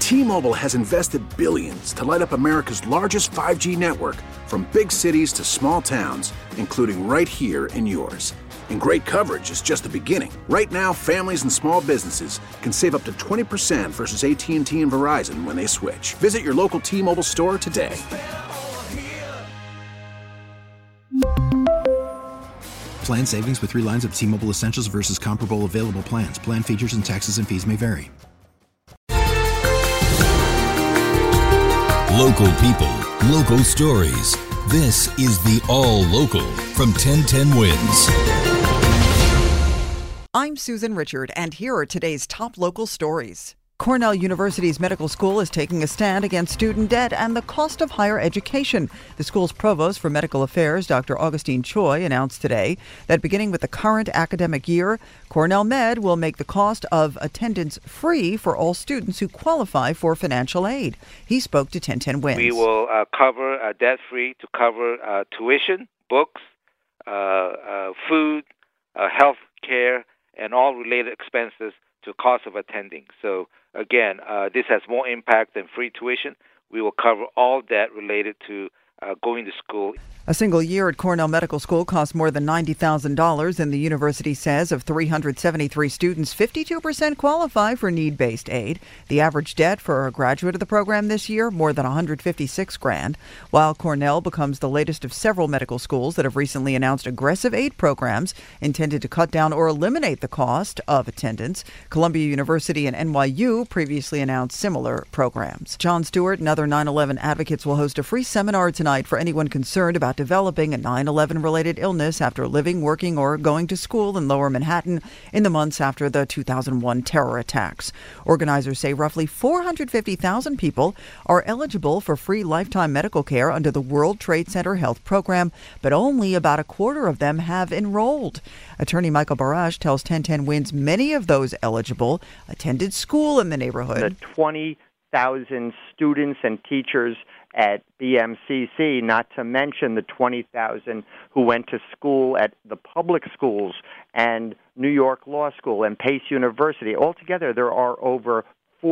T-Mobile has invested billions to light up America's largest 5G network, from big cities to small towns, including right here in yours. And great coverage is just the beginning. Right now, families and small businesses can save up to 20% versus AT&T and Verizon when they switch. Visit your local T-Mobile store today. Plan savings with 3 lines of T-Mobile Essentials versus comparable available plans. Plan features and taxes and fees may vary. Local people, local stories. This is the All Local from 1010 Wins. I'm Susan Richard, and here are today's top local stories. Cornell University's medical school is taking a stand against student debt and the cost of higher education. The school's provost for medical affairs, Dr. Augustine Choi, announced today that beginning with the current academic year, Cornell Med will make the cost of attendance free for all students who qualify for financial aid. He spoke to 1010 Wins. We will cover debt-free to cover tuition, books, food, health care, and all related expenses to cost of attending. So again, this has more impact than free tuition. We will cover all debt related to going to school. A single year at Cornell Medical School costs more than $90,000, and the university says of 373 students, 52% qualify for need-based aid. The average debt for a graduate of the program this year, more than $156,000. While Cornell becomes the latest of several medical schools that have recently announced aggressive aid programs intended to cut down or eliminate the cost of attendance, Columbia University and NYU previously announced similar programs. Jon Stewart and other 9/11 advocates will host a free seminar tonight for anyone concerned about developing a 9/11-related illness after living, working, or going to school in Lower Manhattan in the months after the 2001 terror attacks. Organizers say roughly 450,000 people are eligible for free lifetime medical care under the World Trade Center Health Program, but only about a quarter of them have enrolled. Attorney Michael Barash tells 1010 Wins many of those eligible attended school in the neighborhood. The 20,000 students and teachers at BMCC, not to mention the 20,000 who went to school at the public schools and New York Law School and Pace University. Altogether, there are over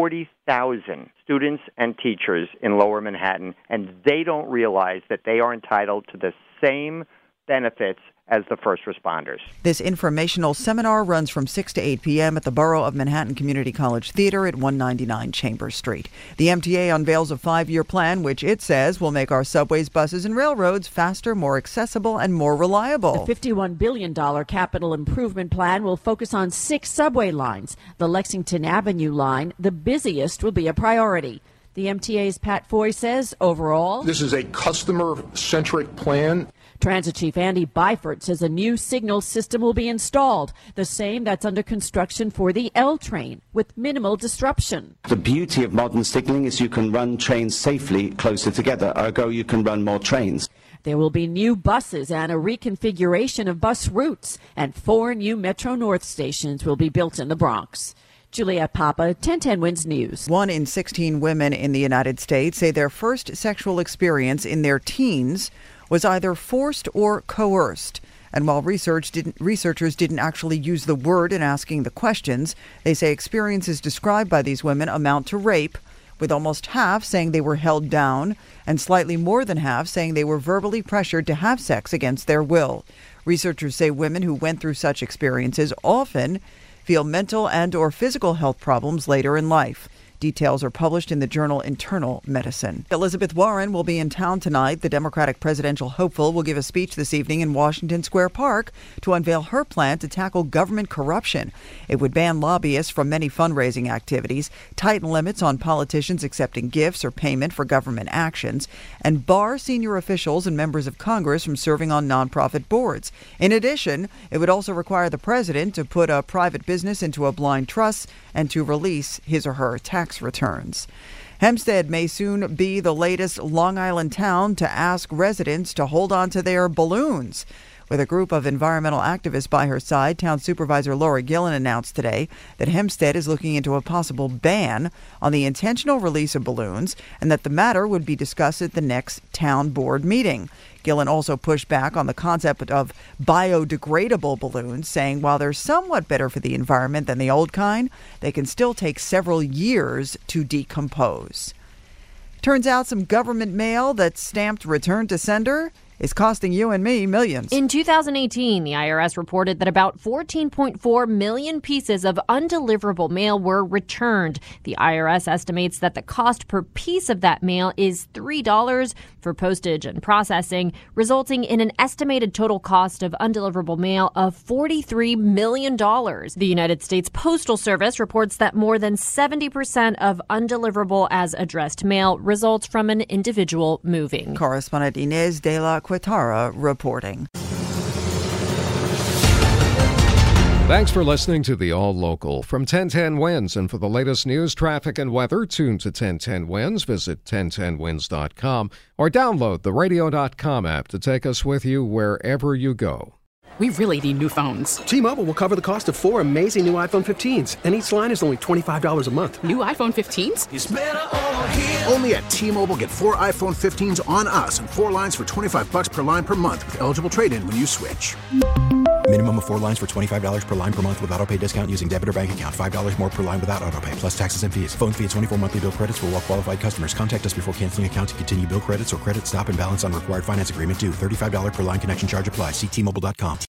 40,000 students and teachers in Lower Manhattan, and they don't realize that they are entitled to the same benefits as the first responders. This informational seminar runs from 6 to 8 p.m. at the Borough of Manhattan Community College Theater at 199 Chambers Street. The MTA unveils a 5-year plan, which it says will make our subways, buses, and railroads faster, more accessible, and more reliable. The $51 billion capital improvement plan will focus on 6 subway lines. The Lexington Avenue line, the busiest, will be a priority. The MTA's Pat Foy says, overall, this is a customer-centric plan. Transit Chief Andy Byford says a new signal system will be installed, the same that's under construction for the L train, with minimal disruption. The beauty of modern signaling is you can run trains safely closer together, ergo you can run more trains. There will be new buses and a reconfiguration of bus routes, and 4 new Metro North stations will be built in the Bronx. Juliette Papa, 1010 Wins News. 1 in 16 women in the United States say their first sexual experience in their teens was either forced or coerced. And while researchers didn't actually use the word in asking the questions, they say experiences described by these women amount to rape, with almost half saying they were held down and slightly more than half saying they were verbally pressured to have sex against their will. Researchers say women who went through such experiences often feel mental and or physical health problems later in life. Details are published in the journal Internal Medicine. Elizabeth Warren will be in town tonight. The Democratic presidential hopeful will give a speech this evening in Washington Square Park to unveil her plan to tackle government corruption. It would ban lobbyists from many fundraising activities, tighten limits on politicians accepting gifts or payment for government actions, and bar senior officials and members of Congress from serving on nonprofit boards. In addition, it would also require the president to put a private business into a blind trust and to release his or her tax returns. Hempstead may soon be the latest Long Island town to ask residents to hold on to their balloons. With a group of environmental activists by her side, Town Supervisor Laura Gillen announced today that Hempstead is looking into a possible ban on the intentional release of balloons and that the matter would be discussed at the next town board meeting. Gillen also pushed back on the concept of biodegradable balloons, saying while they're somewhat better for the environment than the old kind, they can still take several years to decompose. Turns out some government mail that's stamped return to sender is costing you and me millions. In 2018, the IRS reported that about 14.4 million pieces of undeliverable mail were returned. The IRS estimates that the cost per piece of that mail is $3 for postage and processing, resulting in an estimated total cost of undeliverable mail of $43 million. The United States Postal Service reports that more than 70% of undeliverable as addressed mail results from an individual moving. Correspondent Inez de la Quatara reporting. Thanks for listening to the All Local from 1010 Winds. And for the latest news, traffic, and weather, tune to 1010 Winds. Visit 1010winds.com or download the radio.com app to take us with you wherever you go. We really need new phones. T-Mobile will cover the cost of 4 amazing new iPhone 15s, and each line is only $25 a month. New iPhone 15s? It's better over here. Only at T-Mobile, get 4 iPhone 15s on us and 4 lines for $25 per line per month with eligible trade-in when you switch. Minimum of 4 lines for $25 per line per month with autopay discount using debit or bank account. $5 more per line without autopay, plus taxes and fees. Phone fee at 24 monthly bill credits for well-qualified customers. Contact us before canceling account to continue bill credits or credit stop and balance on required finance agreement due. $35 per line connection charge applies. See T-Mobile.com.